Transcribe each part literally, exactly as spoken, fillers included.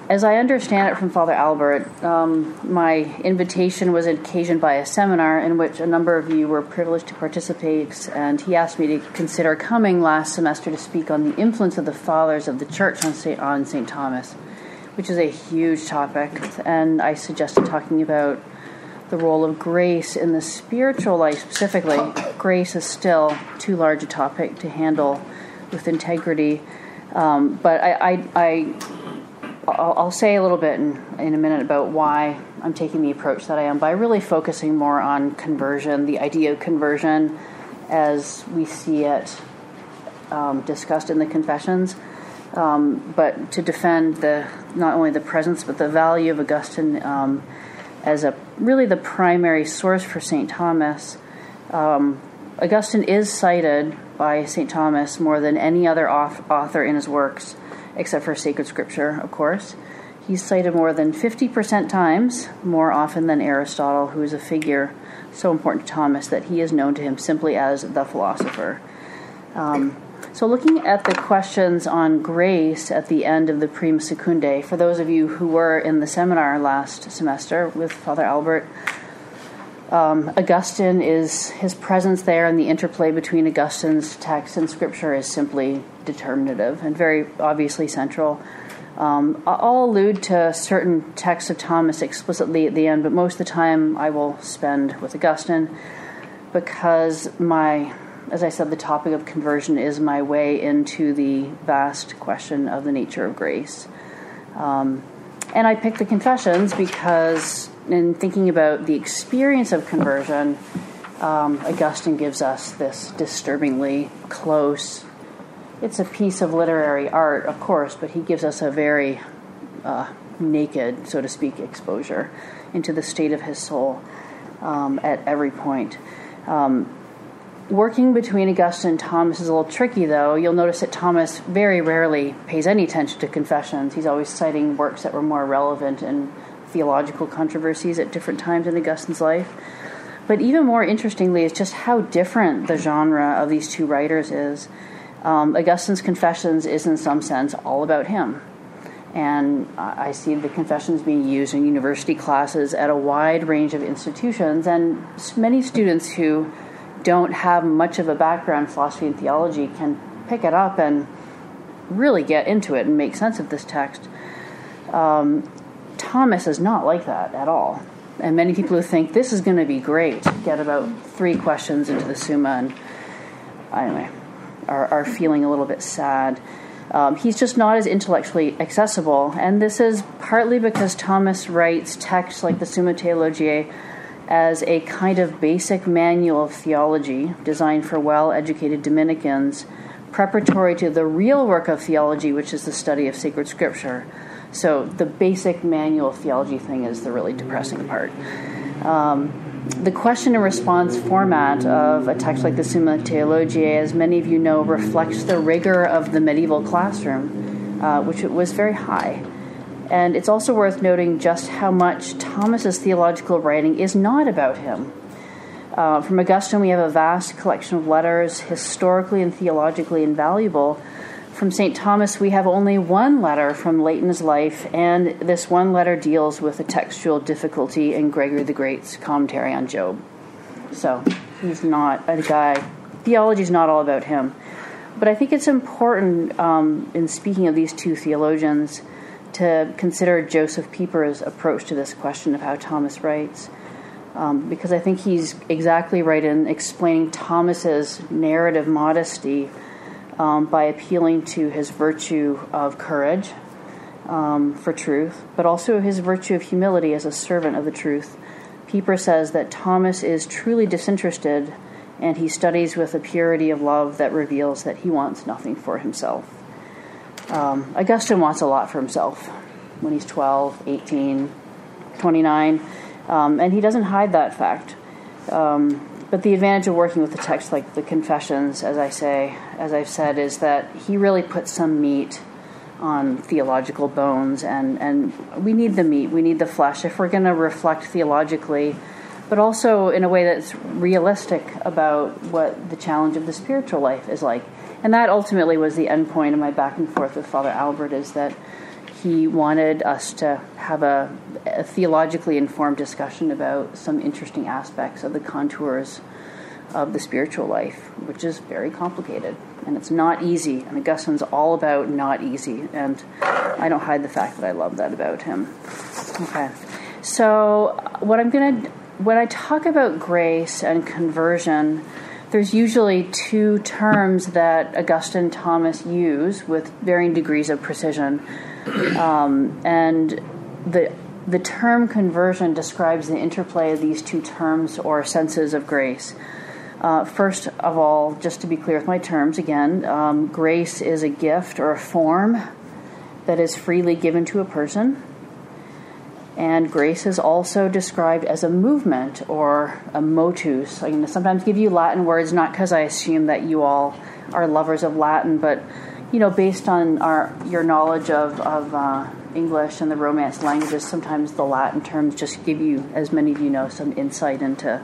as I understand it from Father Albert, um, my invitation was occasioned by a seminar in which a number of you were privileged to participate, and he asked me to consider coming last semester to speak on the influence of the fathers of the Church on Saint on Saint Thomas, which is a huge topic, and I suggested talking about the role of grace in the spiritual life specifically. Grace is still too large a topic to handle with integrity, um, but I, I, I I'll, I'll say a little bit in, in a minute about why I'm taking the approach that I am by really focusing more on conversion, the idea of conversion as we see it um, discussed in the Confessions, um, but to defend the not only the presence but the value of Augustine um, as a really the primary source for Saint Thomas. Um, Augustine is cited by Saint Thomas more than any other author in his works, except for sacred scripture, of course. He's cited more than fifty percent times, more often than Aristotle, who is a figure so important to Thomas that he is known to him simply as the philosopher. Um, so looking at the questions on grace at the end of the Prima Secundae, for those of you who were in the seminar last semester with Father Albert, Um, Augustine is, his presence there and the interplay between Augustine's text and scripture is simply determinative and very obviously central. Um, I'll allude to certain texts of Thomas explicitly at the end, but most of the time I will spend with Augustine because my, as I said, the topic of conversion is my way into the vast question of the nature of grace. Um, and I picked the Confessions because in thinking about the experience of conversion, um, Augustine gives us this disturbingly close, it's a piece of literary art, of course, but he gives us a very uh, naked, so to speak, exposure into the state of his soul um, at every point. Um, working between Augustine and Thomas is a little tricky, though. You'll notice that Thomas very rarely pays any attention to Confessions. He's always citing works that were more relevant and theological controversies at different times in Augustine's life. But even more interestingly is just how different the genre of these two writers is. Um, Augustine's Confessions is in some sense all about him. And I see the Confessions being used in university classes at a wide range of institutions, and many students who don't have much of a background in philosophy and theology can pick it up and really get into it and make sense of this text. Um, Thomas is not like that at all. And many people who think this is going to be great get about three questions into the Summa and, anyway, are, are feeling a little bit sad. Um, he's just not as intellectually accessible. And this is partly because Thomas writes texts like the Summa Theologiae as a kind of basic manual of theology designed for well-educated Dominicans, preparatory to the real work of theology, which is the study of sacred scripture. So the basic manual of theology thing is the really depressing part. Um, the question and response format of a text like the Summa Theologiae, as many of you know, reflects the rigor of the medieval classroom, uh, which was very high. And it's also worth noting just how much Thomas's theological writing is not about him. Uh, from Augustine, we have a vast collection of letters, historically and theologically invaluable. From Saint Thomas, we have only one letter from late in his life, and this one letter deals with a textual difficulty in Gregory the Great's commentary on Job. So he's not a guy, theology is not all about him. But I think it's important, um, in speaking of these two theologians, to consider Joseph Pieper's approach to this question of how Thomas writes, um, because I think he's exactly right in explaining Thomas's narrative modesty Um, by appealing to his virtue of courage um, for truth, but also his virtue of humility as a servant of the truth. Pieper says that Thomas is truly disinterested, and he studies with a purity of love that reveals that he wants nothing for himself. Um, Augustine wants a lot for himself when he's twelve, eighteen, twenty-nine, um, and he doesn't hide that fact. Um, But the advantage of working with a text like the Confessions, as I say, as I've said, is that he really puts some meat on theological bones, and, and we need the meat, we need the flesh if we're going to reflect theologically, but also in a way that's realistic about what the challenge of the spiritual life is like. And that ultimately was the end point of my back and forth with Father Albert, is that he wanted us to have a, a theologically informed discussion about some interesting aspects of the contours of the spiritual life, which is very complicated, and it's not easy, and Augustine's all about not easy, and I don't hide the fact that I love that about him. Okay, so what I'm going to, when I talk about grace and conversion, there's usually two terms that Augustine and Thomas use with varying degrees of precision, um, and the the term conversion describes the interplay of these two terms or senses of grace. Uh, first of all, just to be clear with my terms again, um, grace is a gift or a form that is freely given to a person. And grace is also described as a movement or a motus. I'm going to sometimes give you Latin words, not because I assume that you all are lovers of Latin, but you know, based on our your knowledge of, of uh, English and the Romance languages, sometimes the Latin terms just give you, as many of you know, some insight into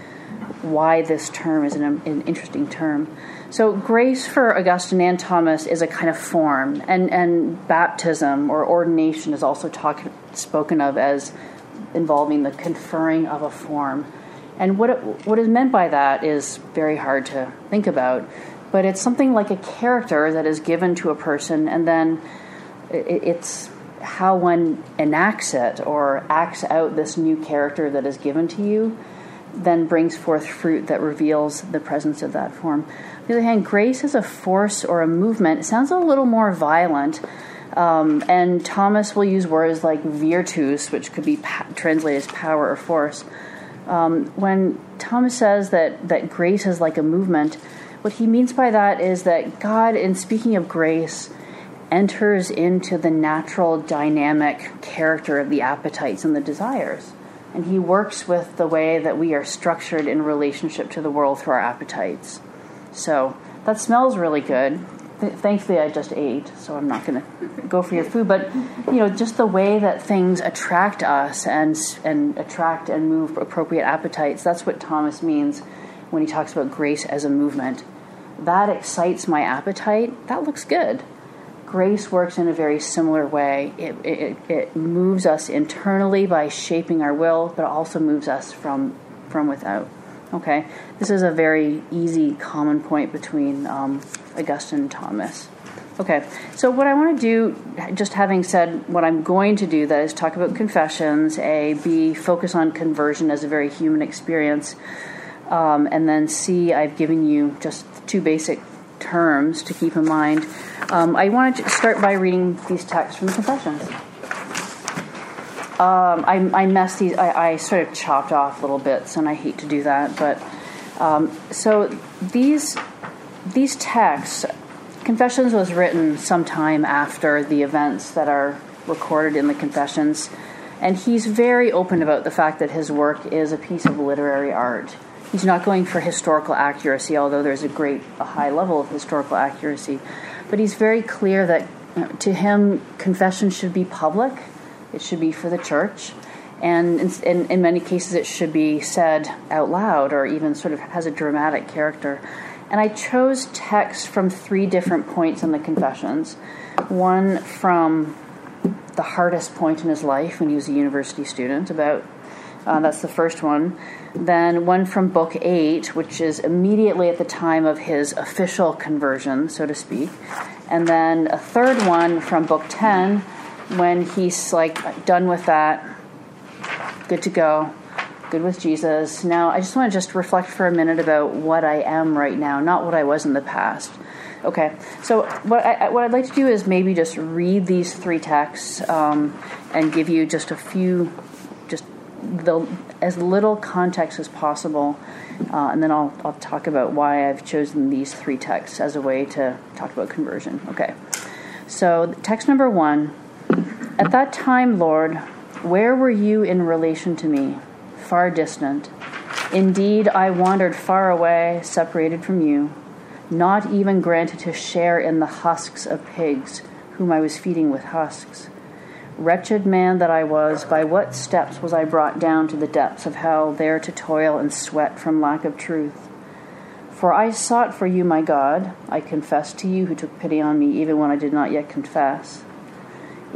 why this term is an, an interesting term. So grace for Augustine and Thomas is a kind of form, and, and baptism or ordination is also talk, spoken of as involving the conferring of a form. And what it, what is meant by that is very hard to think about, but it's something like a character that is given to a person, and then it, it's how one enacts it or acts out this new character that is given to you then brings forth fruit that reveals the presence of that form. On the other hand, grace is a force or a movement. It sounds a little more violent, um, and Thomas will use words like virtus, which could be pa- translated as power or force. Um, when Thomas says that, that grace is like a movement, what he means by that is that God, in speaking of grace, enters into the natural dynamic character of the appetites and the desires. And he works with the way that we are structured in relationship to the world through our appetites. So that smells really good. Th- thankfully, I just ate, so I'm not going to go for your food. But, you know, just the way that things attract us and and attract and move appropriate appetites, that's what Thomas means when he talks about grace as a movement. That excites my appetite. That looks good. Grace works in a very similar way. It, it, it moves us internally by shaping our will, but it also moves us from from without. Okay, this is a very easy common point between um, Augustine and Thomas. Okay, so what I want to do, just having said what I'm going to do, that is talk about confessions, A, B, focus on conversion as a very human experience, um, and then C, I've given you just two basic terms to keep in mind. Um, I wanted to start by reading these texts from the Confessions. Um, I, I messed these, I, I sort of chopped off little bits, and I hate to do that, but um, so these these texts, Confessions was written sometime after the events that are recorded in the Confessions, and he's very open about the fact that his work is a piece of literary art. He's not going for historical accuracy, although there's a great, a high level of historical accuracy. But he's very clear that, you know, to him, confession should be public. It should be for the church. And in, in, in many cases, it should be said out loud or even sort of has a dramatic character. And I chose texts from three different points in the Confessions. One from the hardest point in his life when he was a university student, about Uh, that's the first one. Then one from Book eight, which is immediately at the time of his official conversion, so to speak. And then a third one from Book ten, when he's like done with that, good to go, good with Jesus. Now, I just want to just reflect for a minute about what I am right now, not what I was in the past. Okay, so what, I, what I'd like to do is maybe just read these three texts um, and give you just a few, just the as little context as possible, uh, and then I'll I'll talk about why I've chosen these three texts as a way to talk about conversion. Okay, so text number one: At that time, Lord, where were you in relation to me? Far distant. Indeed, I wandered far away, separated from you, not even granted to share in the husks of pigs, whom I was feeding with husks. Wretched man that I was, by what steps was I brought down to the depths of hell, there to toil and sweat from lack of truth? For I sought for you, my God. I confessed to you, who took pity on me, even when I did not yet confess.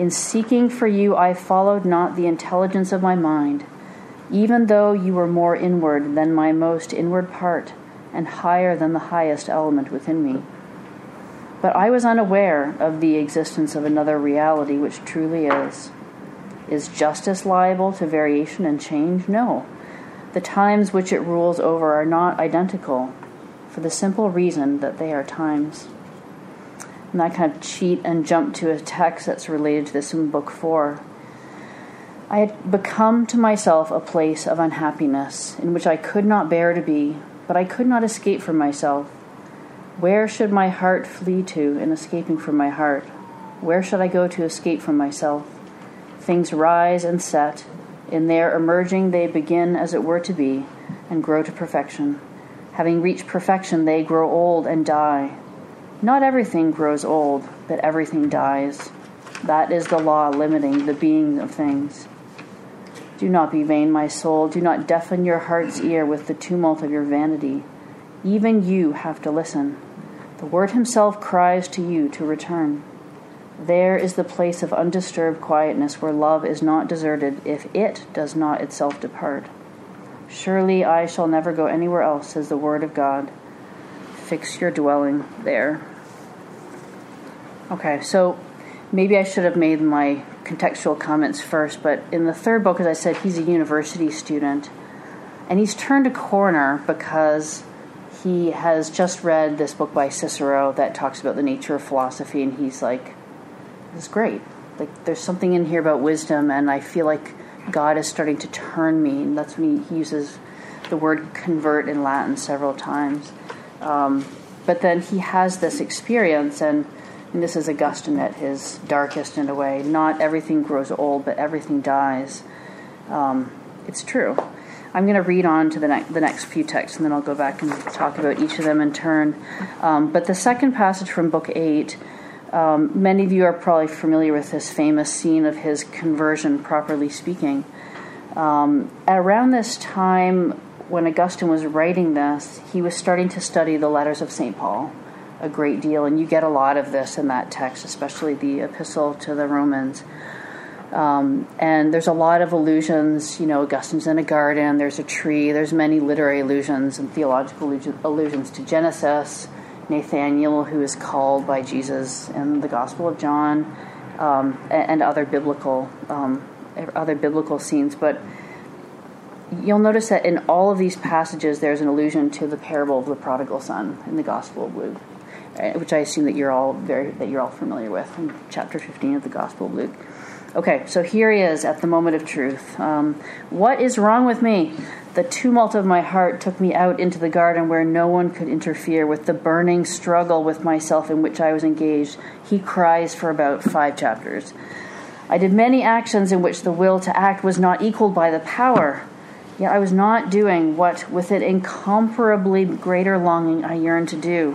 In seeking for you, I followed not the intelligence of my mind, even though you were more inward than my most inward part, and higher than the highest element within me. But I was unaware of the existence of another reality which truly is. Is justice liable to variation and change? No. The times which it rules over are not identical, for the simple reason that they are times. And I kind of cheat and jump to a text that's related to this in Book Four. I had become to myself a place of unhappiness, in which I could not bear to be, but I could not escape from myself. Where should my heart flee to in escaping from my heart? Where should I go to escape from myself? Things rise and set. In their emerging they begin as it were to be, and grow to perfection. Having reached perfection, they grow old and die. Not everything grows old, but everything dies. That is the law limiting the being of things. Do not be vain, my soul. Do not deafen your heart's ear with the tumult of your vanity. Even you have to listen. The Word himself cries to you to return. There is the place of undisturbed quietness where love is not deserted if it does not itself depart. Surely I shall never go anywhere else, says the Word of God. Fix your dwelling there. Okay, so maybe I should have made my contextual comments first, but in the third book, as I said, he's a university student, and he's turned a corner because he has just read this book by Cicero that talks about the nature of philosophy, and he's like, this is great. Like, there's something in here about wisdom, and I feel like God is starting to turn me, and that's when he, he uses the word convert in Latin several times. Um, but then he has this experience, and And this is Augustine at his darkest in a way. Not everything grows old, but everything dies. Um, it's true. I'm going to read on to the, ne- the next few texts, and then I'll go back and talk about each of them in turn. Um, but the second passage from Book eight, um, many of you are probably familiar with this famous scene of his conversion, properly speaking. Um, around this time, when Augustine was writing this, he was starting to study the letters of Saint Paul a great deal, and you get a lot of this in that text, especially the epistle to the Romans. Um, and there's a lot of allusions, you know, Augustine's in a garden, there's a tree, there's many literary allusions and theological allusions to Genesis, Nathaniel, who is called by Jesus in the Gospel of John, um, and, and other biblical um, other biblical scenes. But you'll notice that in all of these passages, there's an allusion to the parable of the prodigal son in the Gospel of Luke, which I assume that you're all very that you're all familiar with, in chapter fifteen of the Gospel of Luke. Okay, so here he is at the moment of truth. Um, what is wrong with me? The tumult of my heart took me out into the garden where no one could interfere with the burning struggle with myself in which I was engaged. He cries for about five chapters. I did many actions in which the will to act was not equaled by the power. Yet I was not doing what, with an incomparably greater longing, I yearned to do.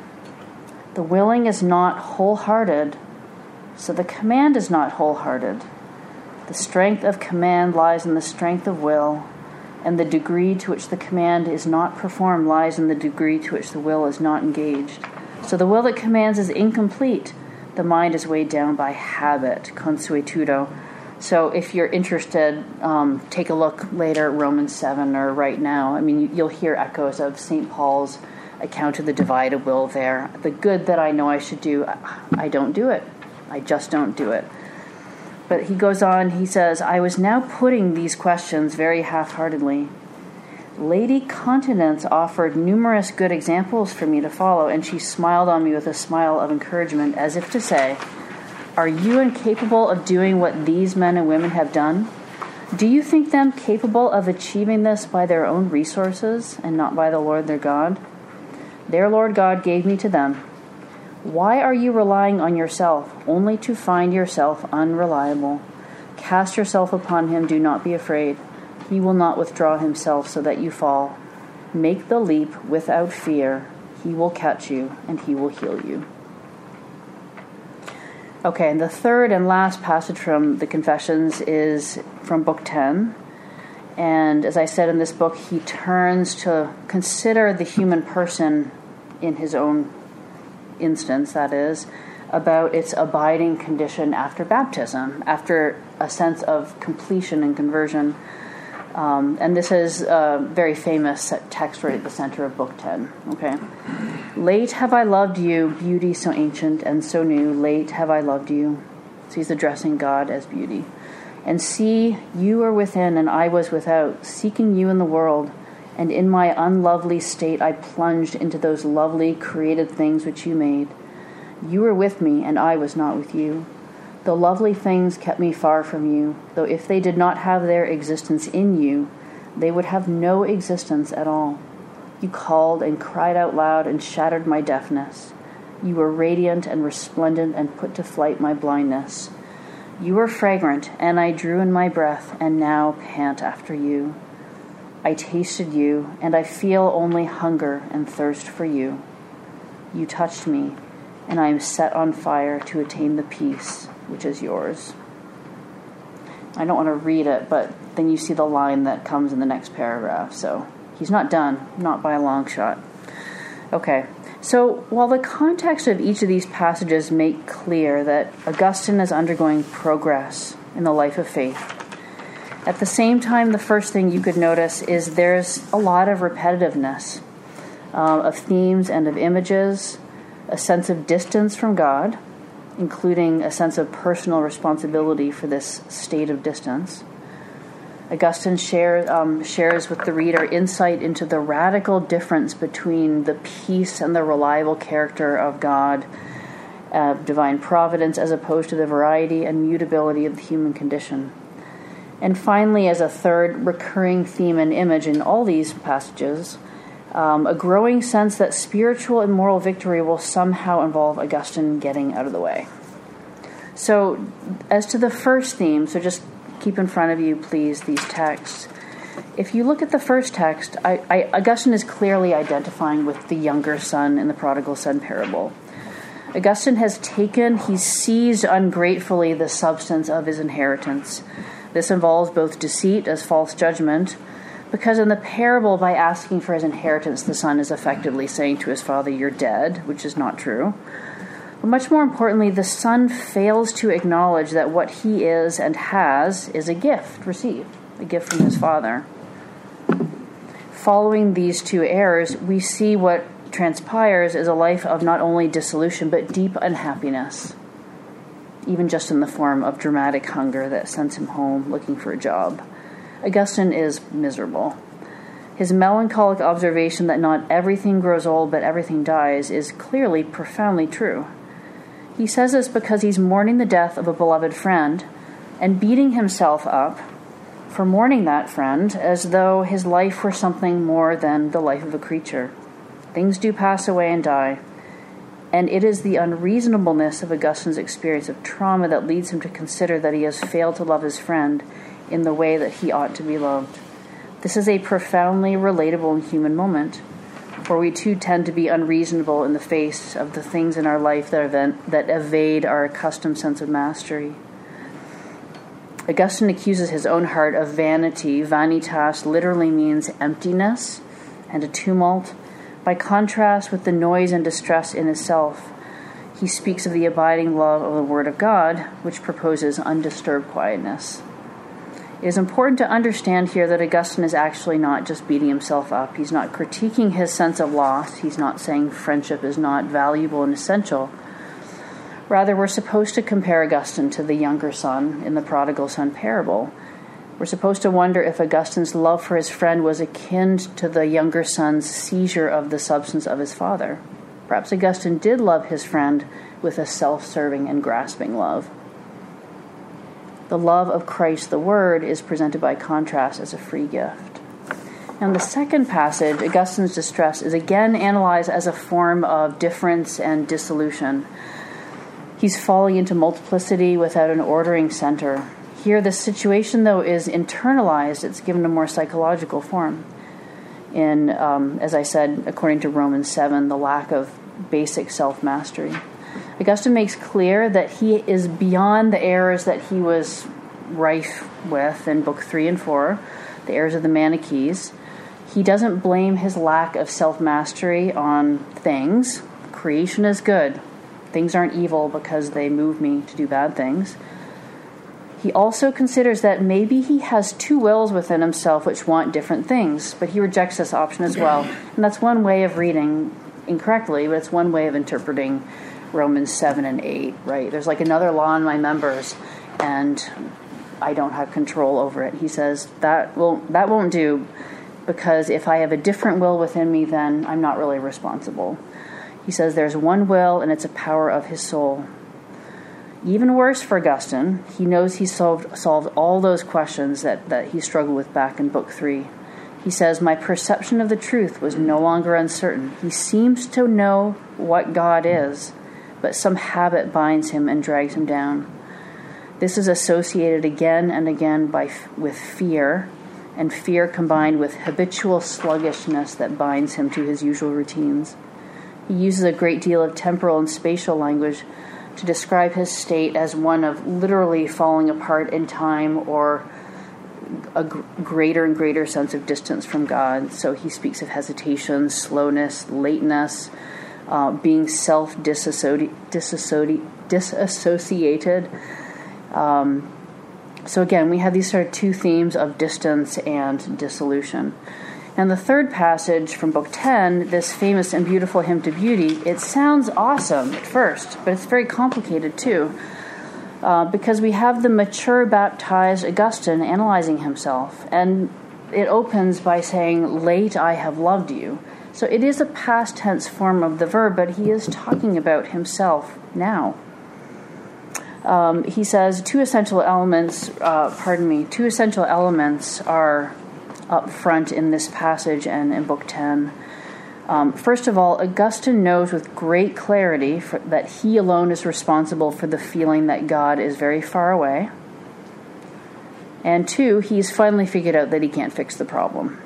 The willing is not wholehearted, so the command is not wholehearted. The strength of command lies in the strength of will, and the degree to which the command is not performed lies in the degree to which the will is not engaged. So the will that commands is incomplete. The mind is weighed down by habit, consuetudo. So if you're interested, um, take a look later at Romans seven or right now. I mean, you'll hear echoes of Saint Paul's account of the divided will there. The good that I know I should do, I don't do it. I just don't do it. But he goes on, he says, I was now putting these questions very half-heartedly. Lady Continence offered numerous good examples for me to follow, and she smiled on me with a smile of encouragement, as if to say, are you incapable of doing what these men and women have done? Do you think them capable of achieving this by their own resources and not by the Lord their God? Their Lord God gave me to them. Why are you relying on yourself, only to find yourself unreliable? Cast yourself upon him, do not be afraid. He will not withdraw himself so that you fall. Make the leap without fear. He will catch you, and he will heal you. Okay, and the third and last passage from the Confessions is from Book ten. And as I said in this book, he turns to consider the human person in his own instance, that is, about its abiding condition after baptism, after a sense of completion and conversion. Um, and this is a very famous text right at the center of Book ten. Okay, late have I loved you, beauty so ancient and so new. Late have I loved you. So he's addressing God as beauty. And see, you were within and I was without, seeking you in the world. And in my unlovely state I plunged into those lovely created things which you made. You were with me, and I was not with you. The lovely things kept me far from you, though if they did not have their existence in you, they would have no existence at all. You called and cried out loud and shattered my deafness. You were radiant and resplendent and put to flight my blindness. You were fragrant, and I drew in my breath, and now pant after you. I tasted you, and I feel only hunger and thirst for you. You touched me, and I am set on fire to attain the peace which is yours. I don't want to read it, but then you see the line that comes in the next paragraph. So he's not done, not by a long shot. Okay, so while the context of each of these passages make clear that Augustine is undergoing progress in the life of faith, at the same time, the first thing you could notice is there's a lot of repetitiveness uh, of themes and of images, a sense of distance from God, including a sense of personal responsibility for this state of distance. Augustine share, um, shares with the reader insight into the radical difference between the peace and the reliable character of God, uh, divine providence, as opposed to the variety and mutability of the human condition. And finally, as a third recurring theme and image in all these passages, Um, a growing sense that spiritual and moral victory will somehow involve Augustine getting out of the way. So, as to the first theme, so just keep in front of you, please, these texts. If you look at the first text, I, I, Augustine is clearly identifying with the younger son in the prodigal son parable. Augustine has taken, he's seized ungratefully the substance of his inheritance. This involves both deceit as false judgment, because in the parable, by asking for his inheritance, the son is effectively saying to his father, you're dead, which is not true. But much more importantly, the son fails to acknowledge that what he is and has is a gift received, a gift from his father. Following these two errors, we see what transpires is a life of not only dissolution, but deep unhappiness, even just in the form of dramatic hunger that sends him home looking for a job. Augustine is miserable. His melancholic observation that not everything grows old but everything dies is clearly profoundly true. He says this because he's mourning the death of a beloved friend and beating himself up for mourning that friend as though his life were something more than the life of a creature. Things do pass away and die, and it is the unreasonableness of Augustine's experience of trauma that leads him to consider that he has failed to love his friend in the way that he ought to be loved. This is a profoundly relatable and human moment, for we too tend to be unreasonable in the face of the things in our life that, event, that evade our accustomed sense of mastery. Augustine accuses his own heart of vanity. Vanitas literally means emptiness and a tumult. By contrast with the noise and distress in itself, he speaks of the abiding love of the Word of God, which proposes undisturbed quietness. It is important to understand here that Augustine is actually not just beating himself up. He's not critiquing his sense of loss. He's not saying friendship is not valuable and essential. Rather, we're supposed to compare Augustine to the younger son in the prodigal son parable. We're supposed to wonder if Augustine's love for his friend was akin to the younger son's seizure of the substance of his father. Perhaps Augustine did love his friend with a self-serving and grasping love. The love of Christ the Word is presented by contrast as a free gift. Now, in the second passage, Augustine's distress is again analyzed as a form of difference and dissolution. He's falling into multiplicity without an ordering center. Here, the situation, though, is internalized. It's given a more psychological form. In, um, as I said, according to Romans seven, the lack of basic self-mastery. Augustine makes clear that he is beyond the errors that he was rife with in Book three and four, the errors of the Manichees. He doesn't blame his lack of self-mastery on things. Creation is good. things aren't evil because they move me to do bad things. He also considers that maybe he has two wills within himself which want different things, but he rejects this option as well. And that's one way of reading incorrectly, but it's one way of interpreting Romans seven and eight, right? There's like another law in my members, and I don't have control over it. He says that will that won't do, because if I have a different will within me, then I'm not really responsible. He says there's one will, and it's a power of his soul. Even worse for Augustine, he knows he solved solved all those questions that, that he struggled with back in Book three. He says, my perception of the truth was no longer uncertain. He seems to know what God is, but some habit binds him and drags him down. This is associated again and again by with fear, and fear combined with habitual sluggishness that binds him to his usual routines. He uses a great deal of temporal and spatial language to describe his state as one of literally falling apart in time, or a g- greater and greater sense of distance from God. So he speaks of hesitation, slowness, lateness, uh, being self-disassociated. Disassoci- disassociated. Um, so again, we have these sort of two themes of distance and dissolution. And the third passage from Book ten, this famous and beautiful hymn to beauty, it sounds awesome at first, but it's very complicated too, uh, because we have the mature baptized Augustine analyzing himself, and it opens by saying, late I have loved you. So it is a past tense form of the verb, but he is talking about himself now. Um, he says two essential elements, uh, pardon me, two essential elements are up front in this passage and in Book ten. Um, first of all, Augustine knows with great clarity for, that he alone is responsible for the feeling that God is very far away. And two, he's finally figured out that he can't fix the problem.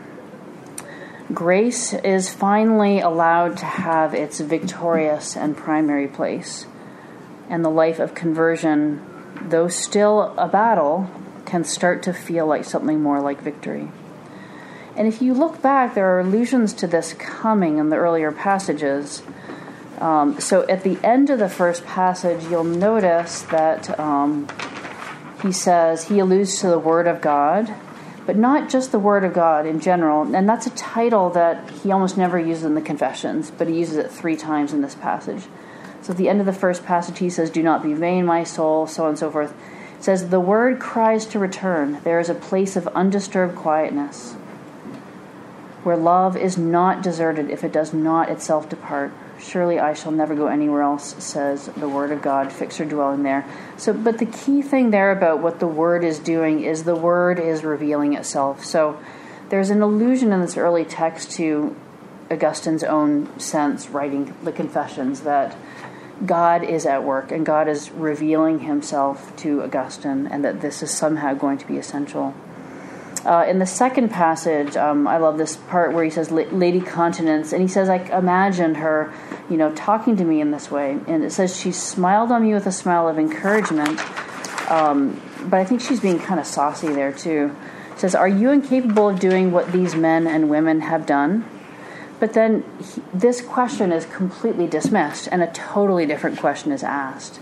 Grace is finally allowed to have its victorious and primary place. And the life of conversion, though still a battle, can start to feel like something more like victory. And if you look back, there are allusions to this coming in the earlier passages. Um, so at the end of the first passage, you'll notice that um, he says, he alludes to the Word of God, but not just the Word of God in general. And that's a title that he almost never uses in the Confessions, but he uses it three times in this passage. So at the end of the first passage, he says, do not be vain, my soul, so on and so forth. It says, the Word cries to return. There is a place of undisturbed quietness, where love is not deserted if it does not itself depart. Surely I shall never go anywhere else, says the Word of God, fix your dwelling there. So, but the key thing there about what the Word is doing is the Word is revealing itself. So there's an allusion in this early text to Augustine's own sense, writing the Confessions, that God is at work and God is revealing himself to Augustine, and that this is somehow going to be essential. Uh, in the second passage, um, I love this part where he says, Lady Continence, and he says, I imagined her, you know, talking to me in this way. And it says she smiled on me with a smile of encouragement, um, but I think she's being kind of saucy there too. It says, are you incapable of doing what these men and women have done? But then he, this question is completely dismissed, and a totally different question is asked.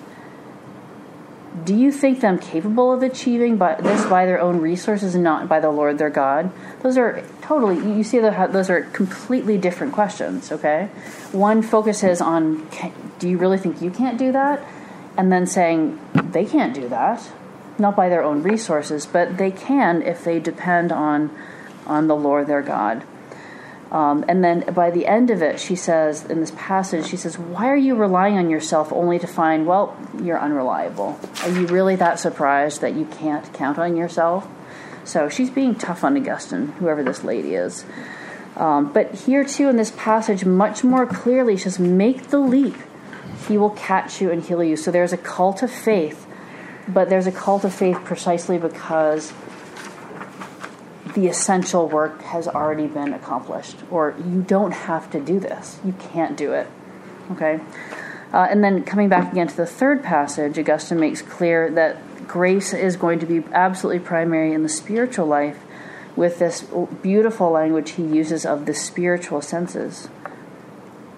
Do you think them capable of achieving by, this by their own resources and not by the Lord their God? Those are totally, you see that those are completely different questions, okay? One focuses on, do you really think you can't do that? And then saying, they can't do that, not by their own resources, but they can if they depend on, on the Lord their God. Um, and then by the end of it, she says, in this passage, she says, why are you relying on yourself only to find, well, you're unreliable? Are you really that surprised that you can't count on yourself? So she's being tough on Augustine, whoever this lady is. Um, but here, too, in this passage, much more clearly, she says, make the leap. He will catch you and heal you. So there's a call to faith, but there's a call to faith precisely because the essential work has already been accomplished, or you don't have to do this. You can't do it. Okay? Uh, and then coming back again to the third passage, Augustine makes clear that grace is going to be absolutely primary in the spiritual life, with this beautiful language he uses of the spiritual senses.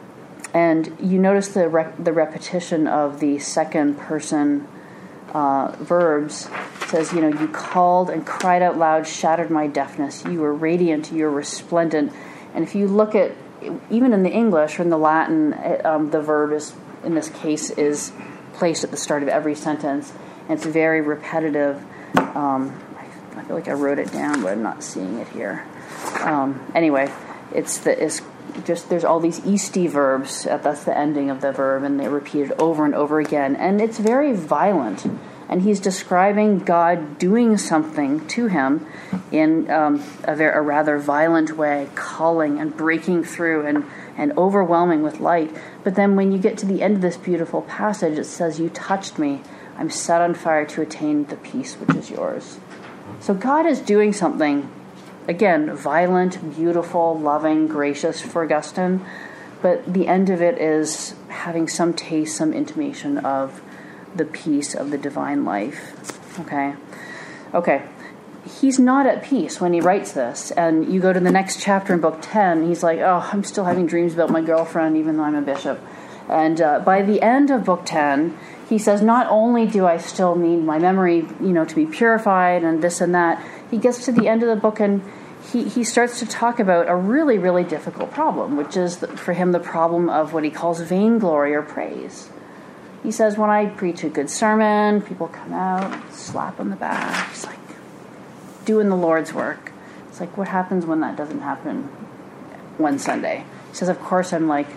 And you notice the re- the repetition of the second person uh, verbs. It says, you know, you called and cried out loud, shattered my deafness. You were radiant, you were resplendent. And if you look at, even in the English or in the Latin, it, um, the verb is, in this case, is placed at the start of every sentence. And it's very repetitive. Um, I, I feel like I wrote it down, but I'm not seeing it here. Um, anyway, it's the it's just there's all these isti verbs. That's the ending of the verb, and they're repeated over and over again. And it's very violent. And he's describing God doing something to him in um, a, very, a rather violent way, calling and breaking through and, and overwhelming with light. But then when you get to the end of this beautiful passage, it says, you touched me. I'm set on fire to attain the peace which is yours. So God is doing something, again, violent, beautiful, loving, gracious for Augustine. But the end of it is having some taste, some intimation of the peace of the divine life. Okay? Okay. He's not at peace when he writes this. And you go to the next chapter in book ten, he's like, oh, I'm still having dreams about my girlfriend, even though I'm a bishop. And uh, by the end of book ten, he says, not only do I still need my memory, you know, to be purified and this and that, he gets to the end of the book and he, he starts to talk about a really, really difficult problem, which is, the, for him, the problem of what he calls vainglory or praise. He says, when I preach a good sermon, people come out, slap on the back. He's like, doing the Lord's work. It's like, what happens when that doesn't happen one Sunday? He says, of course, I'm like,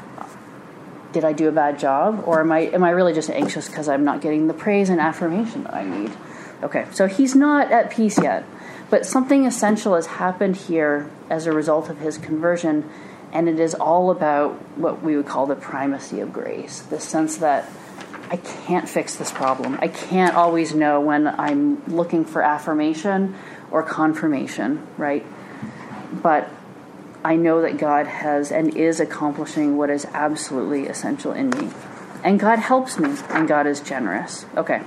did I do a bad job? Or am I am I really just anxious because I'm not getting the praise and affirmation that I need? Okay, so he's not at peace yet. But something essential has happened here as a result of his conversion, and it is all about what we would call the primacy of grace, the sense that I can't fix this problem. I can't always know when I'm looking for affirmation or confirmation, right? But I know that God has and is accomplishing what is absolutely essential in me. And God helps me, and God is generous. Okay.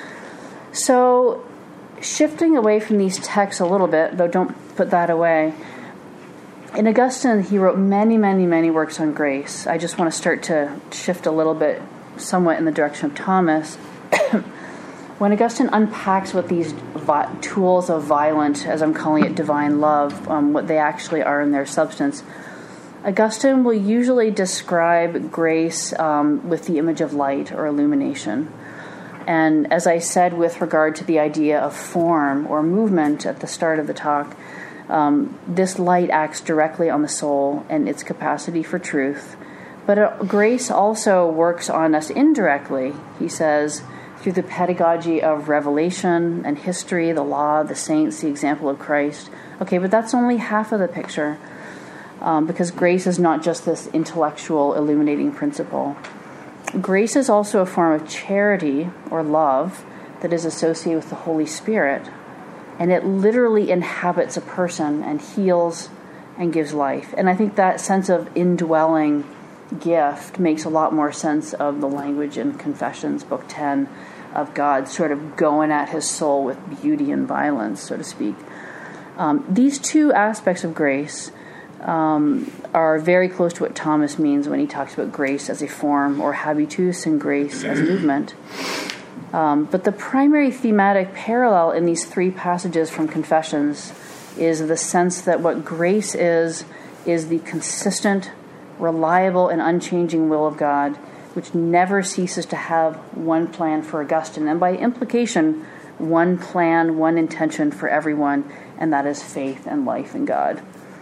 So, shifting away from these texts a little bit, though don't put that away, in Augustine, he wrote many, many, many works on grace. I just want to start to shift a little bit somewhat in the direction of Thomas. When Augustine unpacks what these vi- tools of violent, as I'm calling it, divine love, um, what they actually are in their substance, Augustine will usually describe grace um, with the image of light or illumination. And as I said with regard to the idea of form or movement at the start of the talk, um, this light acts directly on the soul and its capacity for truth. But uh, grace also works on us indirectly, he says, through the pedagogy of revelation and history, the law, the saints, the example of Christ. Okay, but that's only half of the picture, um, because grace is not just this intellectual illuminating principle. Grace is also a form of charity or love that is associated with the Holy Spirit, and it literally inhabits a person and heals and gives life. And I think that sense of indwelling gift makes a lot more sense of the language in Confessions, Book ten, of God sort of going at his soul with beauty and violence, so to speak. Um, these two aspects of grace um, are very close to what Thomas means when he talks about grace as a form, or habitus, and grace as movement. Um, but the primary thematic parallel in these three passages from Confessions is the sense that what grace is, is the consistent, reliable, and unchanging will of God, which never ceases to have one plan for Augustine, and by implication, one plan, one intention for everyone, and that is faith and life in God.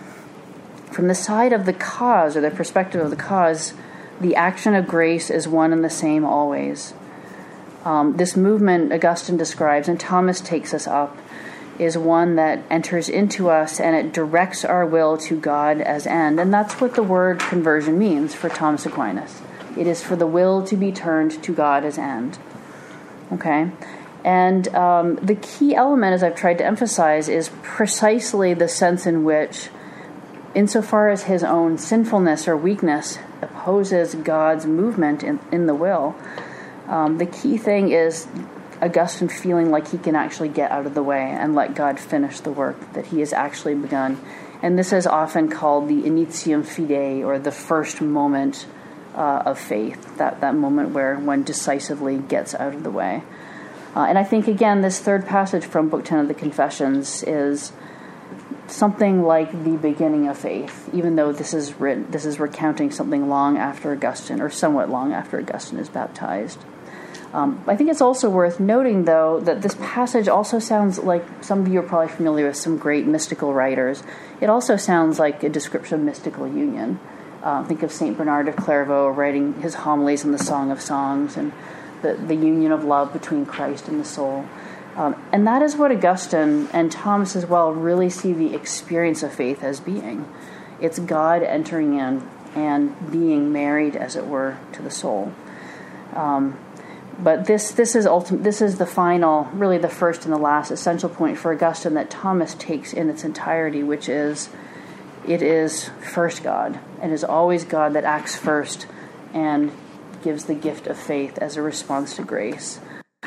From the side of the cause, or the perspective of the cause, the action of grace is one and the same always. Um, this movement Augustine describes, and Thomas takes us up, is one that enters into us and it directs our will to God as end. And that's what the word conversion means for Thomas Aquinas. It is for the will to be turned to God as end. Okay? And um, the key element, as I've tried to emphasize, is precisely the sense in which, insofar as his own sinfulness or weakness opposes God's movement in, in the will, um, the key thing is Augustine feeling like he can actually get out of the way and let God finish the work that he has actually begun. And this is often called the initium fidei, or the first moment uh, of faith, that, that moment where one decisively gets out of the way. Uh, and I think, again, this third passage from Book ten of the Confessions is something like the beginning of faith, even though this is written, this is recounting something long after Augustine, or somewhat long after Augustine is baptized. Um, I think it's also worth noting, though, that this passage also sounds like, some of you are probably familiar with some great mystical writers, it also sounds like a description of mystical union. Uh, think of Saint Bernard of Clairvaux writing his homilies in the Song of Songs, and the, the union of love between Christ and the soul. Um, and that is what Augustine and Thomas as well really see the experience of faith as being. It's God entering in and being married, as it were, to the soul. Um, but this this is ultimate. This is the final, really the first and the last essential point for Augustine that Thomas takes in its entirety, which is it is first God, and is always God that acts first and gives the gift of faith as a response to grace.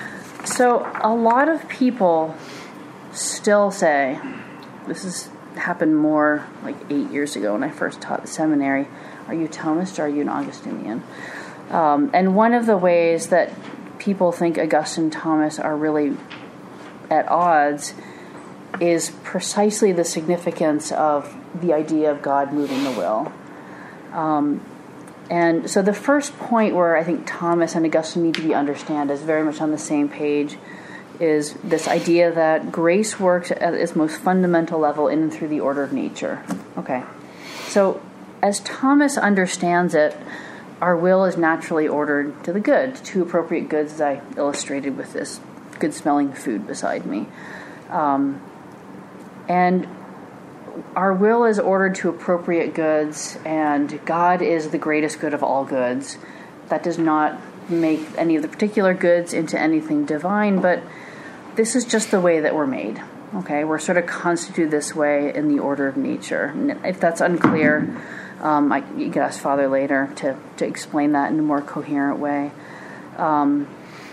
So a lot of people still say, this has happened more like eight years ago when I first taught the seminary, are you Thomist or are you an Augustinian? Um, and one of the ways that people think Augustine and Thomas are really at odds is precisely the significance of the idea of God moving the will. Um, And so the first point where I think Thomas and Augustine need to be understand is very much on the same page, is this idea that grace works at its most fundamental level in and through the order of nature. Okay. So as Thomas understands it, our will is naturally ordered to the good, two appropriate goods, as I illustrated with this good-smelling food beside me. Um, and our will is ordered to appropriate goods, and God is the greatest good of all goods. That does not make any of the particular goods into anything divine, but this is just the way that we're made. Okay, we're sort of constituted this way in the order of nature. And if that's unclear, um, I, you can ask Father later to, to explain that in a more coherent way. Um,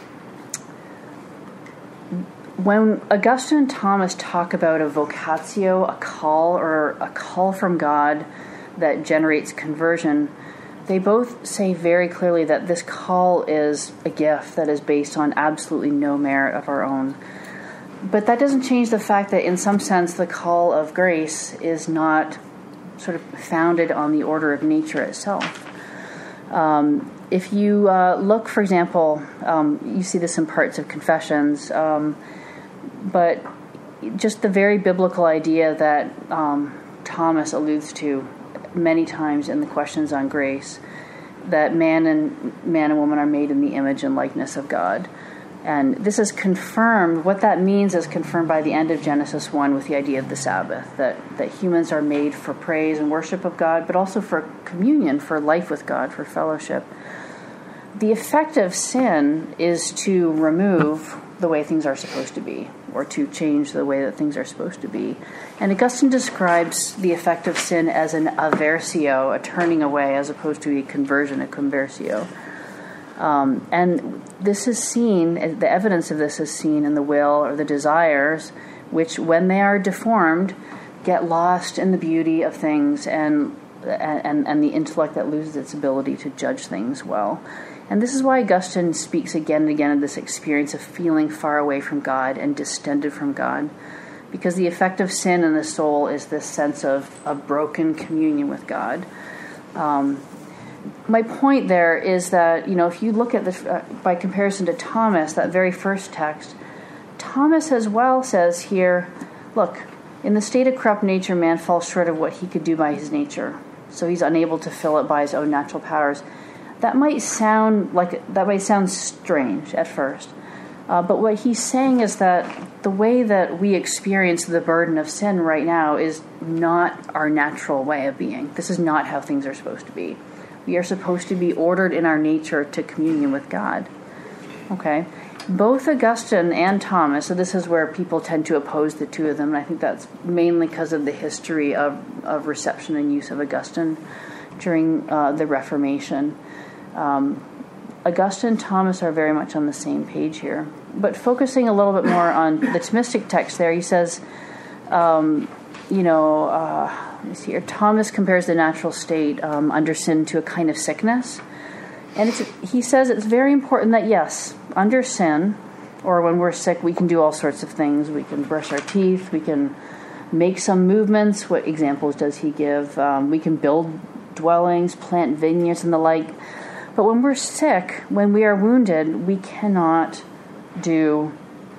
When Augustine and Thomas talk about a vocatio, a call, or a call from God that generates conversion, they both say very clearly that this call is a gift that is based on absolutely no merit of our own. But that doesn't change the fact that in some sense the call of grace is not sort of founded on the order of nature itself. Um, if you uh, look, for example, um, you see this in parts of Confessions, um, but just the very biblical idea that um, Thomas alludes to many times in the questions on grace, that man and man and woman are made in the image and likeness of God. And this is confirmed, what that means is confirmed by the end of Genesis one with the idea of the Sabbath, that, that humans are made for praise and worship of God, but also for communion, for life with God, for fellowship. The effect of sin is to remove the way things are supposed to be, or to change the way that things are supposed to be. And Augustine describes the effect of sin as an aversio, a turning away, as opposed to a conversion, a conversio. Um, and this is seen, the evidence of this is seen in the will or the desires, which, when they are deformed, get lost in the beauty of things and and, and the intellect that loses its ability to judge things well. And this is why Augustine speaks again and again of this experience of feeling far away from God and distended from God, because the effect of sin in the soul is this sense of a broken communion with God. Um, my point there is that, you know, if you look at this uh, by comparison to Thomas, that very first text, Thomas as well says here, look, in the state of corrupt nature, man falls short of what he could do by his nature, so he's unable to fill it by his own natural powers. That might sound like that might sound strange at first, uh, but what he's saying is that the way that we experience the burden of sin right now is not our natural way of being. This is not how things are supposed to be. We are supposed to be ordered in our nature to communion with God. Okay? Both Augustine and Thomas, so this is where people tend to oppose the two of them, and I think that's mainly because of the history of, of reception and use of Augustine during uh, the Reformation. Um, Augustine and Thomas are very much on the same page here. But focusing a little bit more on the Thomistic text there, he says, um, you know, uh, let me see here, Thomas compares the natural state um, under sin to a kind of sickness. And it's, he says it's very important that, yes, under sin, or when we're sick, we can do all sorts of things. We can brush our teeth. We can make some movements. What examples does he give? Um, we can build dwellings, plant vineyards, and the like. But when we're sick, when we are wounded, we cannot do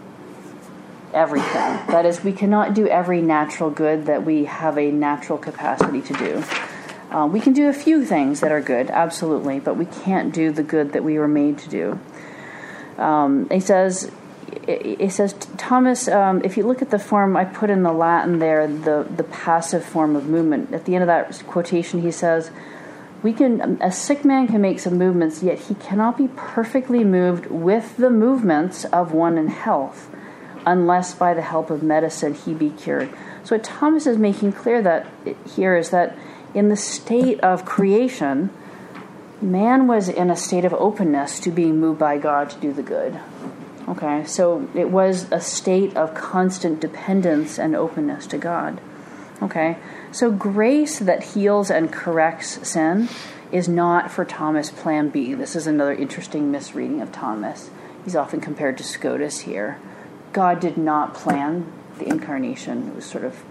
everything. That is, we cannot do every natural good that we have a natural capacity to do. Uh, we can do a few things that are good, absolutely, but we can't do the good that we were made to do. Um, he says, it says, Thomas, um, if you look at the form, I put in the Latin there, the, the passive form of movement. At the end of that quotation, he says, we can, a sick man can make some movements, yet he cannot be perfectly moved with the movements of one in health, unless by the help of medicine he be cured. So what Thomas is making clear that here is that in the state of creation, man was in a state of openness to being moved by God to do the good. Okay, so it was a state of constant dependence and openness to God. Okay, so grace that heals and corrects sin is not for Thomas plan B. This is another interesting misreading of Thomas. He's often compared to Scotus here. God did not plan the incarnation. It was sort of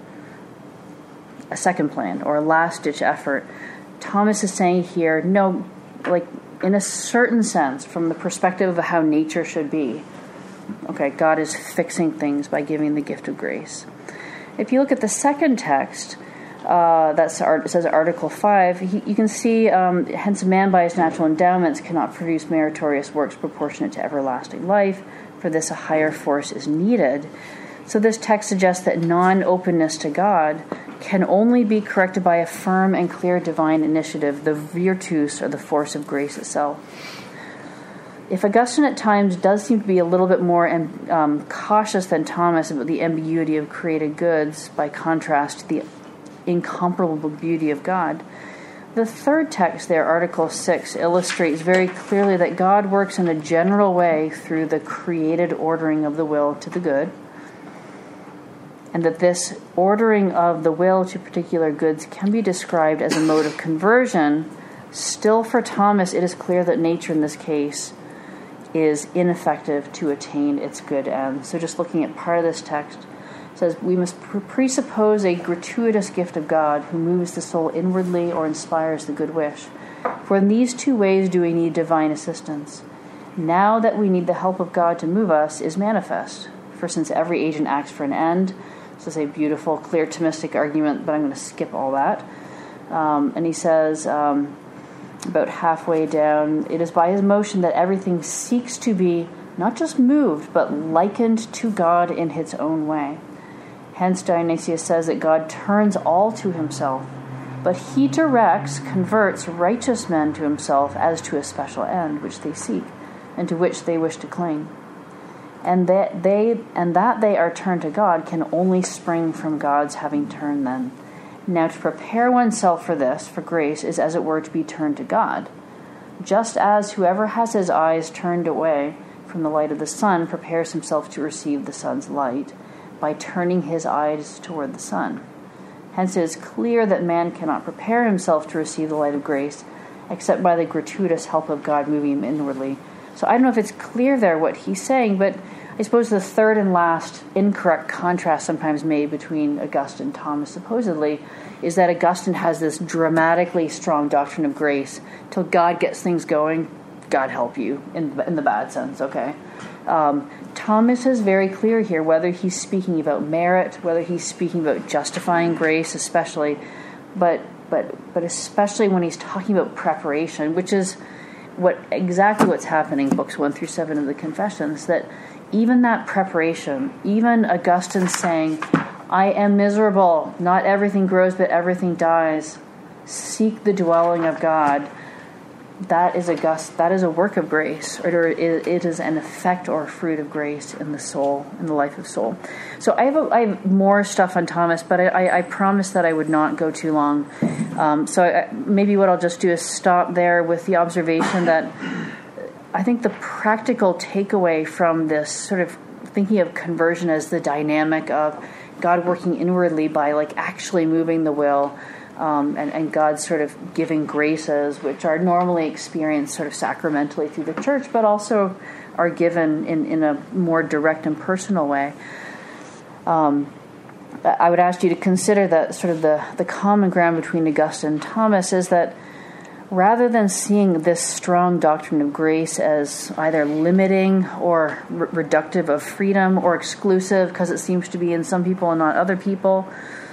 a second plan or a last-ditch effort. Thomas is saying here, no, like in a certain sense, from the perspective of how nature should be, okay, God is fixing things by giving the gift of grace. If you look at the second text, uh, that says Article five, he, you can see, um, hence man by his natural endowments cannot produce meritorious works proportionate to everlasting life. For this a higher force is needed. So this text suggests that non-openness to God can only be corrected by a firm and clear divine initiative, the virtus or the force of grace itself. If Augustine at times does seem to be a little bit more um, cautious than Thomas about the ambiguity of created goods, by contrast to the incomparable beauty of God, the third text there, Article six, illustrates very clearly that God works in a general way through the created ordering of the will to the good, and that this ordering of the will to particular goods can be described as a mode of conversion. Still, for Thomas, it is clear that nature in this case is ineffective to attain its good end. So just looking at part of this text, it says, we must presuppose a gratuitous gift of God who moves the soul inwardly or inspires the good wish. For in these two ways do we need divine assistance. Now that we need the help of God to move us is manifest. For since every agent acts for an end, this is a beautiful, clear Thomistic argument, but I'm going to skip all that. Um, and he says, um, about halfway down, it is by his motion that everything seeks to be not just moved, but likened to God in its own way. Hence Dionysius says that God turns all to himself, but he directs, converts righteous men to himself as to a special end, which they seek, and to which they wish to cling. And that they and that they are turned to God can only spring from God's having turned them. Now, to prepare oneself for this, for grace, is as it were to be turned to God. Just as whoever has his eyes turned away from the light of the sun prepares himself to receive the sun's light by turning his eyes toward the sun. Hence it is clear that man cannot prepare himself to receive the light of grace except by the gratuitous help of God moving him inwardly. So I don't know if it's clear there what he's saying, but I suppose the third and last incorrect contrast sometimes made between Augustine and Thomas, supposedly, is that Augustine has this dramatically strong doctrine of grace. Till God gets things going, God help you, in, in the bad sense, okay? Um, Thomas is very clear here, whether he's speaking about merit, whether he's speaking about justifying grace especially, but but but especially when he's talking about preparation, which is what exactly what's happening, books one through seven of the Confessions, that even that preparation, even Augustine saying, I am miserable, not everything grows but everything dies, seek the dwelling of God, that is a gust, that is a work of grace, or it is an effect or fruit of grace in the soul, in the life of soul. So I have, a, I have more stuff on Thomas, but I, I, I promised that I would not go too long. Um, so I, maybe what I'll just do is stop there with the observation that I think the practical takeaway from this sort of thinking of conversion as the dynamic of God working inwardly by like actually moving the will, um, and, and God's sort of giving graces, which are normally experienced sort of sacramentally through the church, but also are given in, in a more direct and personal way. Um, I would ask you to consider that sort of the, the common ground between Augustine and Thomas is that rather than seeing this strong doctrine of grace as either limiting or re- reductive of freedom or exclusive, because it seems to be in some people and not other people,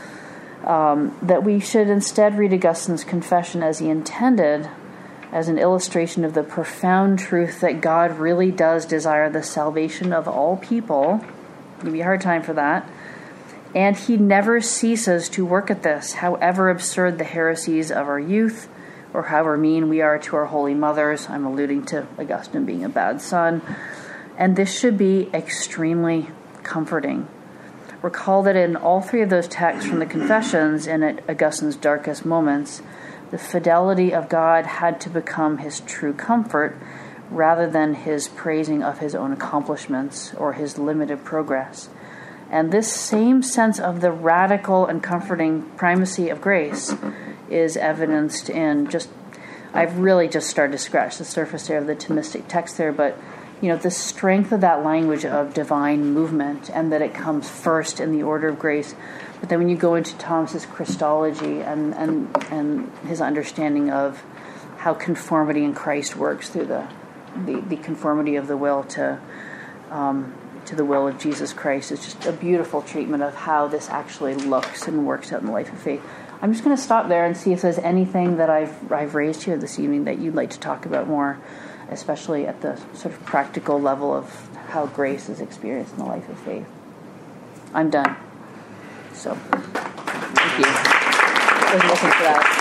um, that we should instead read Augustine's Confession as he intended, as an illustration of the profound truth that God really does desire the salvation of all people. It'll be a hard time for that. And he never ceases to work at this, however absurd the heresies of our youth, or however mean we are to our holy mothers. I'm alluding to Augustine being a bad son. And this should be extremely comforting. Recall that in all three of those texts from the Confessions and at Augustine's darkest moments, the fidelity of God had to become his true comfort rather than his praising of his own accomplishments or his limited progress. And this same sense of the radical and comforting primacy of grace is evidenced in just, I've really just started to scratch the surface there of the Thomistic text there, but, you know, the strength of that language of divine movement and that it comes first in the order of grace. But then when you go into Thomas's Christology and, and, and his understanding of how conformity in Christ works through the, the, the conformity of the will to um, to the will of Jesus Christ, is just a beautiful treatment of how this actually looks and works out in the life of faith. I'm just going to stop there and see if there's anything that I've I've raised here this evening that you'd like to talk about more, especially at the sort of practical level of how grace is experienced in the life of faith. I'm done. So, thank you. I was looking for that.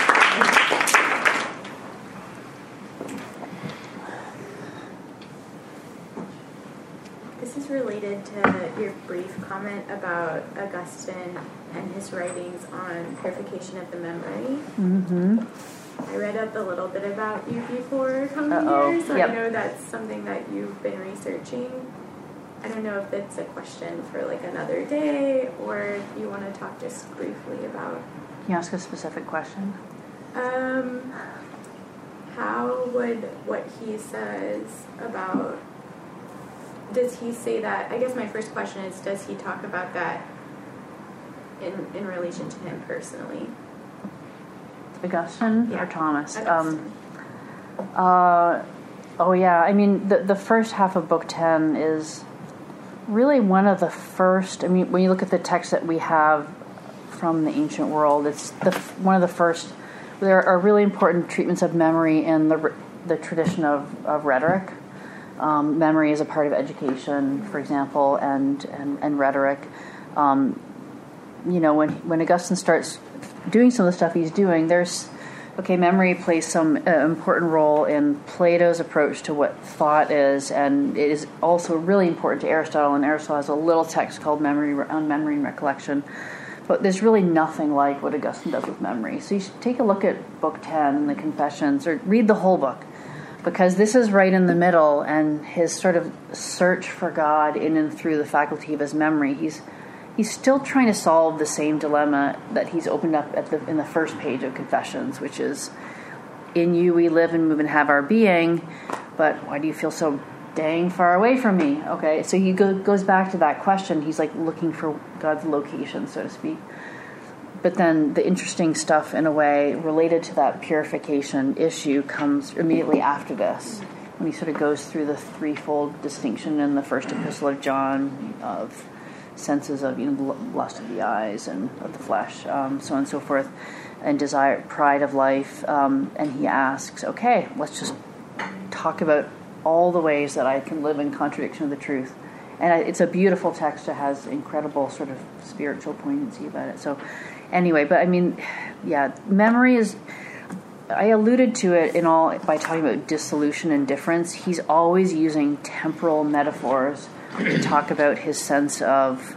This is related to your brief comment about Augustine and his writings on purification of the memory. Mm-hmm. I read up a little bit about you before coming Uh-oh. here, so Yep. I know that's something that you've been researching. I don't know if it's a question for like another day, or if you want to talk just briefly about. Can you ask a specific question? Um, how would what he says about, does he say that, I guess my first question is, does he talk about that in in relation to him personally? Augustine Yeah. or Thomas? Augustine. Um, uh, oh, yeah. I mean, the, the first half of Book ten is really one of the first. I mean, when you look at the text that we have from the ancient world, it's the one of the first. There are really important treatments of memory in the the tradition of, of rhetoric. Um, memory is a part of education, for example, and and, and rhetoric. Um, you know, when when Augustine starts doing some of the stuff he's doing, there's okay. Memory plays some uh, important role in Plato's approach to what thought is, and it is also really important to Aristotle. And Aristotle has a little text called "Memory on Memory and Recollection." But there's really nothing like what Augustine does with memory. So you should take a look at Book ten, the Confessions, or read the whole book, because this is right in the middle, and his sort of search for God in and through the faculty of his memory. He's he's still trying to solve the same dilemma that he's opened up at the in the first page of Confessions, which is, in you we live and move and have our being, but why do you feel so dang far away from me? Okay, so he go, goes back to that question. He's like looking for God's location, so to speak. But then the interesting stuff, in a way, related to that purification issue comes immediately after this, when he sort of goes through the threefold distinction in the first epistle of John of senses of, you know, lust of the eyes and of the flesh, um, so on and so forth, and desire, pride of life. Um, and he asks, okay, let's just talk about all the ways that I can live in contradiction of the truth. And it's a beautiful text that has incredible sort of spiritual poignancy about it. So anyway, but I mean, yeah, memory is, I alluded to it in all by talking about dissolution and difference. He's always using temporal metaphors to talk about his sense of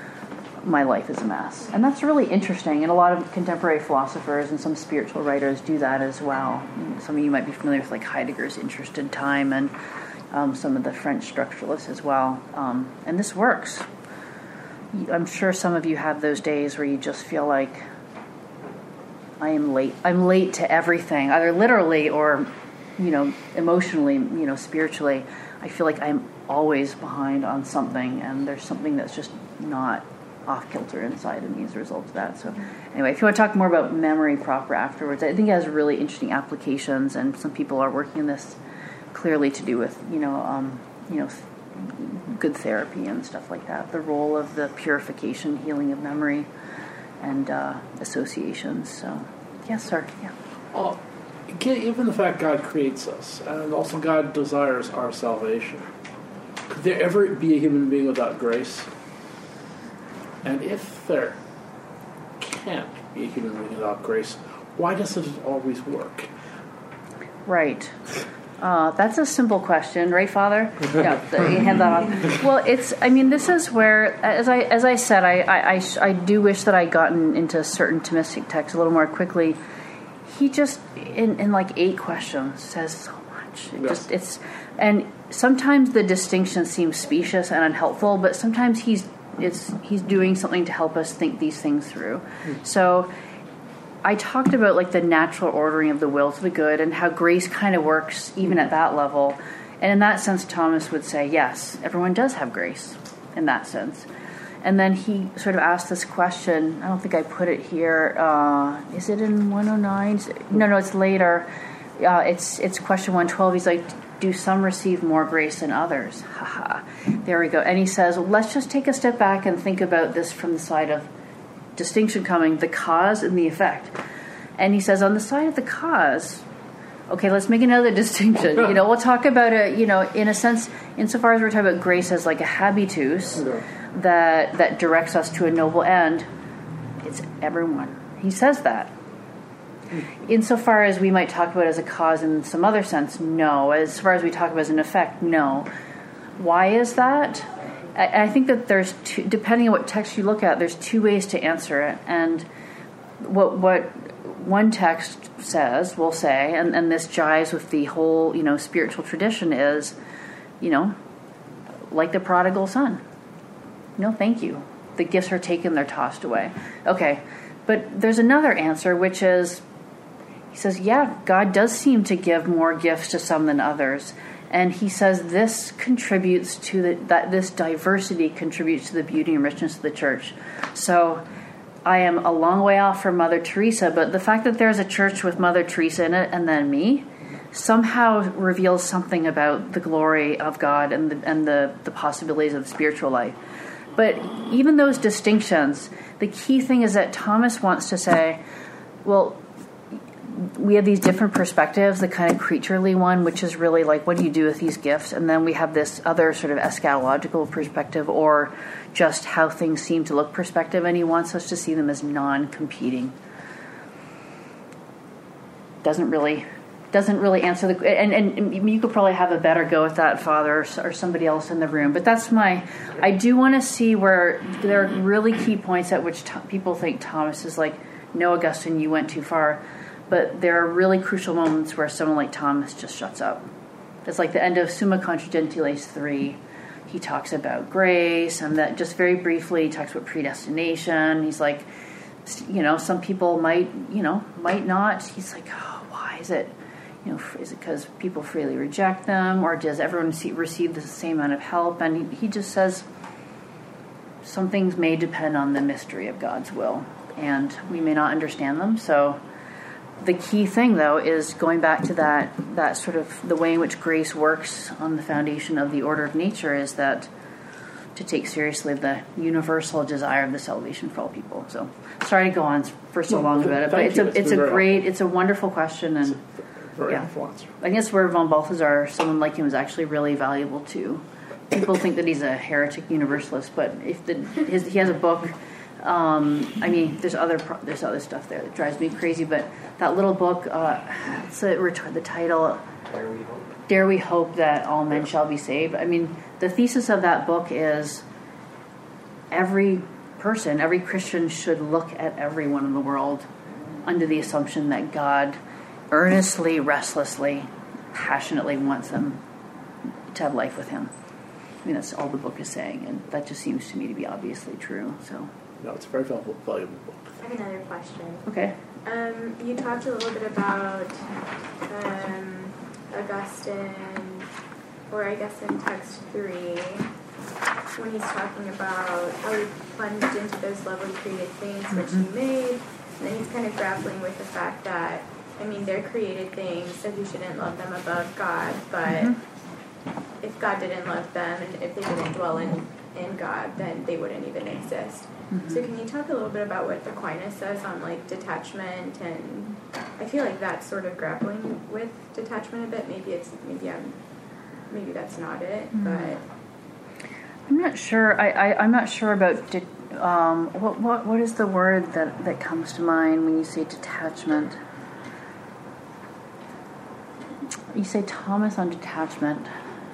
my life is a mess. And that's really interesting. And a lot of contemporary philosophers and some spiritual writers do that as well. Some of you might be familiar with like Heidegger's interest in time, and um, some of the French structuralists as well. Um, and this works. I'm sure some of you have those days where you just feel like I am late. I'm late to everything, either literally or, you know, emotionally, you know, spiritually. I feel like I'm always behind on something, and there's something that's just not off kilter inside of me as a result of that. So anyway, if you want to talk more about memory proper afterwards, I think it has really interesting applications, and some people are working on this clearly to do with, you know, um, you know, good therapy and stuff like that. The role of the purification, healing of memory, and uh, associations. So, yes, sir. Yeah. Well, given the fact God creates us, and also God desires our salvation, could there ever be a human being without grace? And if there can't be a human being without grace, why does it always work? Right. Uh, that's a simple question, right, Father? Yeah, you hand that on. Well, it's. I mean, this is where, as I as I said, I I, I, I do wish that I'd gotten into certain Thomistic texts a little more quickly. He just, in, in like eight questions, says so much. It yes. just it's, and sometimes the distinction seems specious and unhelpful, but sometimes he's it's he's doing something to help us think these things through. Mm-hmm. So. I talked about like the natural ordering of the will to the good and how grace kind of works even at that level. And in that sense, Thomas would say, yes, everyone does have grace in that sense. And then he sort of asked this question. I don't think I put it here. Uh, is it in one oh nine? No, no, it's later. Uh, it's it's question one twelve. He's like, do some receive more grace than others? Haha. There we go. And he says, well, let's just take a step back and think about this from the side of distinction coming, the cause and the effect. And he says, on the side of the cause, okay, let's make another distinction. You know, we'll talk about it, you know, in a sense, insofar as we're talking about grace as like a habitus yeah. that that directs us to a noble end, it's everyone. He says that. Insofar as we might talk about it as a cause in some other sense, no. As far as we talk about it as an effect, no. Why is that? I think that there's two, depending on what text you look at, there's two ways to answer it. And what what one text says, will say, and, and this jives with the whole, you know, spiritual tradition is, you know, like the prodigal son. No, thank you. The gifts are taken, they're tossed away. Okay, but there's another answer, which is, he says, yeah, God does seem to give more gifts to some than others. And he says this contributes to the, that this diversity contributes to the beauty and richness of the church. So I am a long way off from Mother Teresa, but the fact that there's a church with Mother Teresa in it and then me somehow reveals something about the glory of God and the, and the, the possibilities of the spiritual life. But even those distinctions, the key thing is that Thomas wants to say, well, we have these different perspectives, the kind of creaturely one, which is really like, what do you do with these gifts? And then we have this other sort of eschatological perspective, or just how things seem to look perspective, and he wants us to see them as non-competing. Doesn't really doesn't really answer the... And, and you could probably have a better go at that, Father, or, or somebody else in the room. But that's my... I do want to see where there are really key points at which to, people think Thomas is like, no, Augustine, you went too far. But there are really crucial moments where someone like Thomas just shuts up. It's like the end of Summa Contra Gentiles three. He talks about grace, and that just very briefly he talks about predestination. He's like, you know, some people might, you know, might not. He's like, oh, why is it? You know, is it because people freely reject them, or does everyone see, receive the same amount of help? And he, he just says, some things may depend on the mystery of God's will, and we may not understand them, so... The key thing, though, is going back to that that sort of the way in which grace works on the foundation of the order of nature is that to take seriously the universal desire of the salvation for all people. So, sorry to go on for so long about it, but it's a it's a great, it's a wonderful question, and very yeah, helpful answer. I guess where von Balthasar, someone like him, is actually really valuable too. People think that he's a heretic universalist, but if the his, he has a book. Um, I mean, there's other pro- there's other stuff there that drives me crazy, but that little book, uh, it's a, the title, Dare We Hope? Dare We Hope That All Men Shall Be Saved. I mean, the thesis of that book is every person, every Christian should look at everyone in the world under the assumption that God earnestly, restlessly, passionately wants them to have life with him. I mean, that's all the book is saying, and that just seems to me to be obviously true, so... No, it's a very valuable, valuable book. I have another question. Okay. Um, you talked a little bit about um, Augustine, or I guess in text three, when he's talking about how he plunged into those lovely created things which he made, and then he's kind of grappling with the fact that, I mean, they're created things, so he shouldn't love them above God, but mm-hmm. if God didn't love them, and if they didn't dwell in, in God, then they wouldn't even exist. Mm-hmm. So can you talk a little bit about what Aquinas says on, like, detachment, and I feel like that's sort of grappling with detachment a bit. Maybe it's, maybe I'm, maybe that's not it, mm-hmm. but... I'm not sure. I, I I'm not sure about de- um what what what is the word that, that comes to mind when you say detachment? You say Thomas on detachment,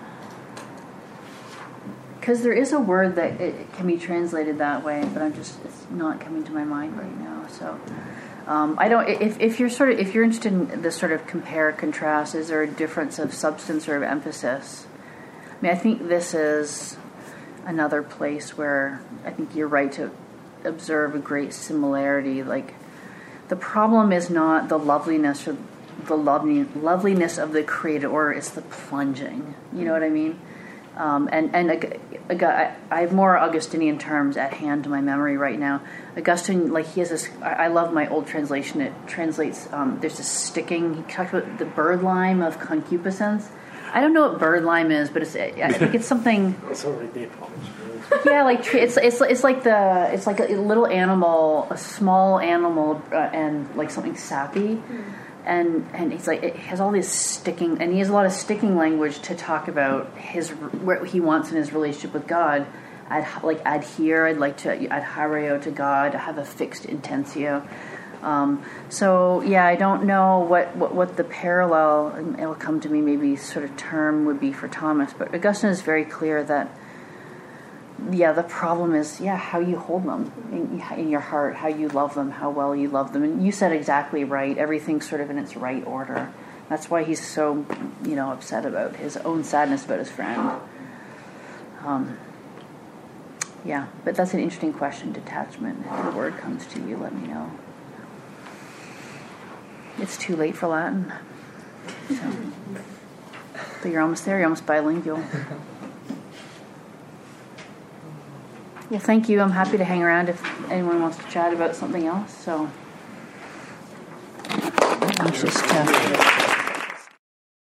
because there is a word that it can be translated that way, but I'm just it's not coming to my mind right now. So um, I don't. If if you're sort of if you're interested in this sort of compare contrast, is there a difference of substance or of emphasis? I mean, I think this is another place where I think you're right to observe a great similarity. Like, the problem is not the loveliness or the lovely, loveliness of the created order, it's the plunging. You know what I mean? Um, and and a, a, a, I have more Augustinian terms at hand to my memory right now. Augustine, like, he has this, I, I love my old translation. It translates, um, there's this sticking, he talks about the bird lime of concupiscence. I don't know what bird lime is, but it's. I think it's something. It's like napalm. Yeah, like it's it's it's like the it's like a little animal, a small animal, uh, and like something sappy, mm. and and he's like it has all this sticking, and he has a lot of sticking language to talk about his where he wants in his relationship with God. I'd like adhere. I'd like to adhareo to God. Have a fixed intensio. Um, so yeah, I don't know what, what, what the parallel, and it'll come to me maybe sort of term would be for Thomas, but Augustine is very clear that yeah, the problem is yeah how you hold them in, in your heart, how you love them, how well you love them, and you said exactly right. Everything's sort of in its right order. That's why he's so you know upset about his own sadness about his friend. Um, yeah, but that's an interesting question. Detachment. If the word comes to you, let me know. It's too late for Latin. So. But you're almost there. You're almost bilingual. Well, thank you. I'm happy to hang around if anyone wants to chat about something else. So, I'm just... Uh,